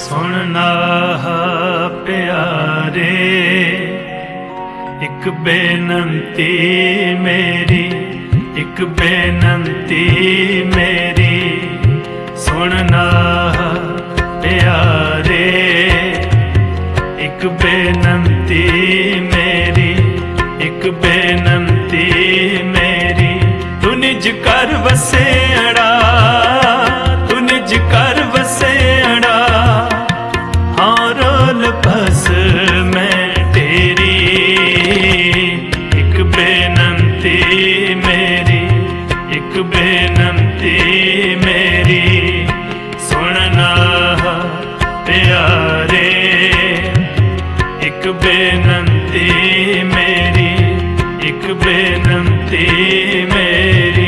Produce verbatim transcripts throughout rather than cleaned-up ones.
सुनना प्यारे एक बेनंती मेरी, एक बेनंती मेरी सुनना प्यारे, एक बेनंती मेरी, एक बेनंती मेरी। तू निज कर वसेड़ा, तू निज कर वसेड़ा, हाँ रोल बस मैं तेरी। एक बेनंती मेरी, एक बेनंती मेरी सुनना प्यारे, एक बेनंती मेरी, एक बेनंती मेरी।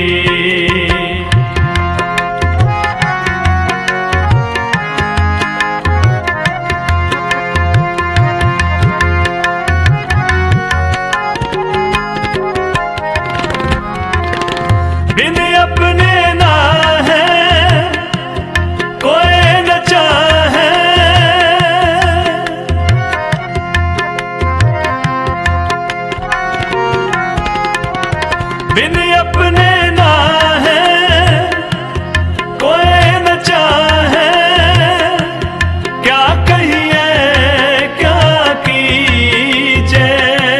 बिन अपने ना है कोई न चाहे, बिन अपने ना है कोई न चाहे। क्या कहिए क्या कीजे,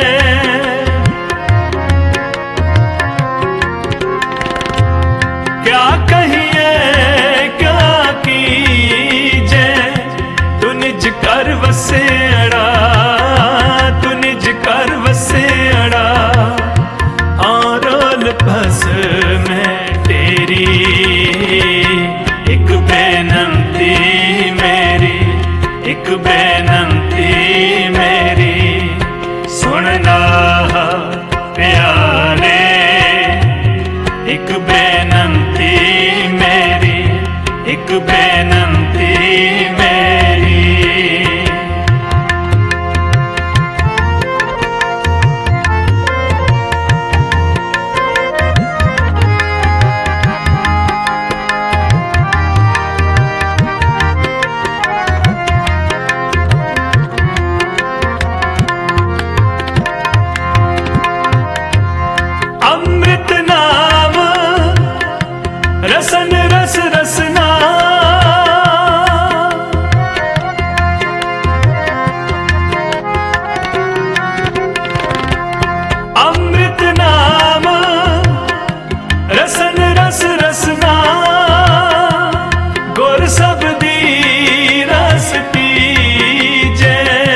क्या कहिए क्या कीजे। तू निज कर वसेड़ा, तू निज कर वसेड़ा, हाँ रोल बस मैं तेरी। एक बेनंती मेरी, एक बेनंती मेरी सुनना प्यारे, एक बेनंती मेरी, एक बेनंती मेरी। अमृत नाम रसन रस रसना, अमृत नाम रसन रस रसना। गुर सबदी रस पीजे,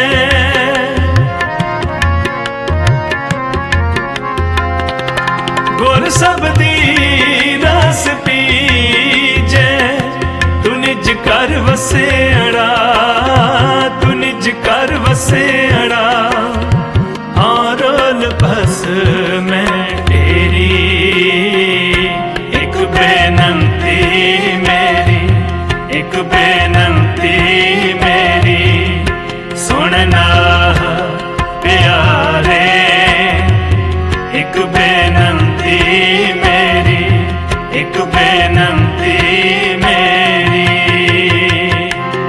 गुर सबदी रस पीजे। तू निज कर वसेड़ा, तू निज कर वसेड़ा, हाँ रोल बस मैं तेरी। एक बेनंती मेरी, एक बेनंती मेरी सुनना प्यारे, एक बेनंती मेरी, एक बेनंती मेरी।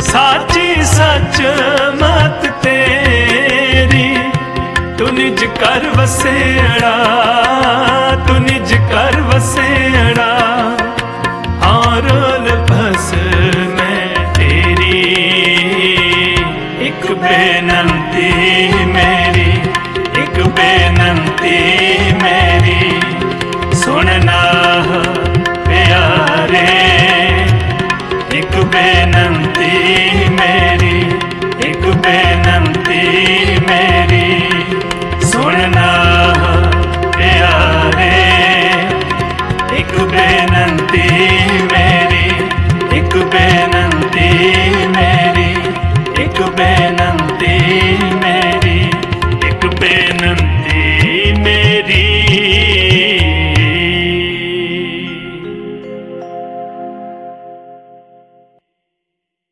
साची सच मत तेरी, तू निज कर वसेड़ा, तू निज कर वसेड़ा, और बस मैं तेरी। एक बेनंती मेरी, एक बेनंती मेरी, सुनना प्यारे। एक बेनंती मेरी, एक बेनंती मेरी, सुनना प्यारे। एक बेनंती मेरी, एक बेनंती मेरी, एक बे